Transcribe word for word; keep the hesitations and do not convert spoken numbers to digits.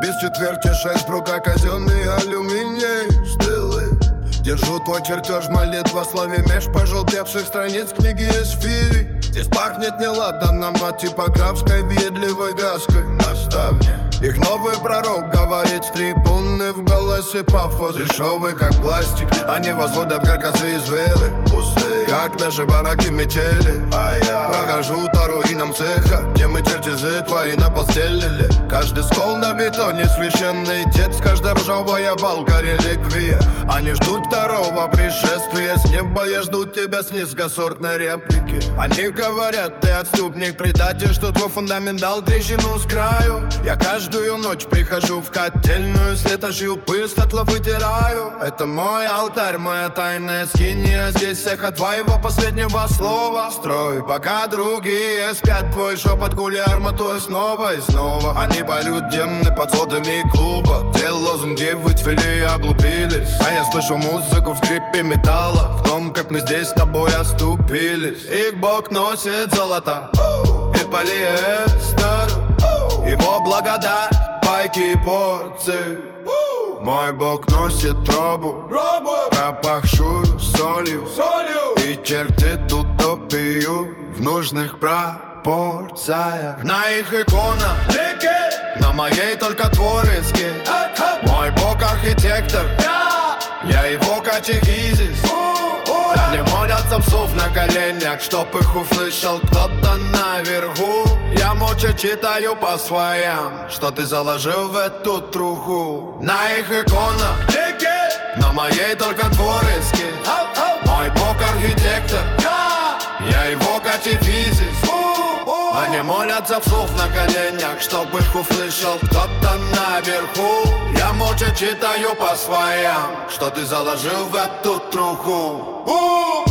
без четверти шесть, в руках казенный алюминий. Стылы. Держу твой чертеж, молитва славе меж пожелтевших страниц книги эсфири. Здесь пахнет неладно от типографской въедливой гаской. Наставник. Их новый пророк говорит с трибуны, в голосе пафос дешевый, как пластик. Они возводят каркасы из веры, пустые, как даже бараки метели. А я прохожу по руинам цеха, где мы чертежи твои напостелили. Каждый стол на бетоне священный текст, каждая ржавая балка реликвия. Они ждут второго пришествия с неба, я жду тебя с низкосортной реплики. Они говорят, ты отступник, предатель, что твой фундамент дал трещину с краю. Я каждый Каждую ночь прихожу в котельную, светошью пыль с отла вытираю. Это мой алтарь, моя тайная скиния. Здесь эхо твоего последнего слова. Строй, пока другие спят, твой шепот гули арматурой снова и снова. Они поют демны под сводами клуба, те лозунги выцвели и облупились. А я слышу музыку в скрипе металла, в том, как мы здесь с тобой оступились. Их Бог носит золото и полиэстер, его благодать, пайки и порции. Мой Бог носит робу, пропахшую солью, и чертит утопию в нужных пропорциях. На их иконах, на моей только твой эскиз. Мой Бог архитектор, я его катехизис. Не молятся псов на коленях, чтоб их услышал кто-то наверху. Я молча читаю по своям, что ты заложил в эту труху. На их иконах, на моей только твой эскиз. Мой Бог архитектор, я его катехизис. Они молятся псов на коленях, чтоб их услышал кто-то наверху. Я молча читаю по своям, что ты заложил в эту труху.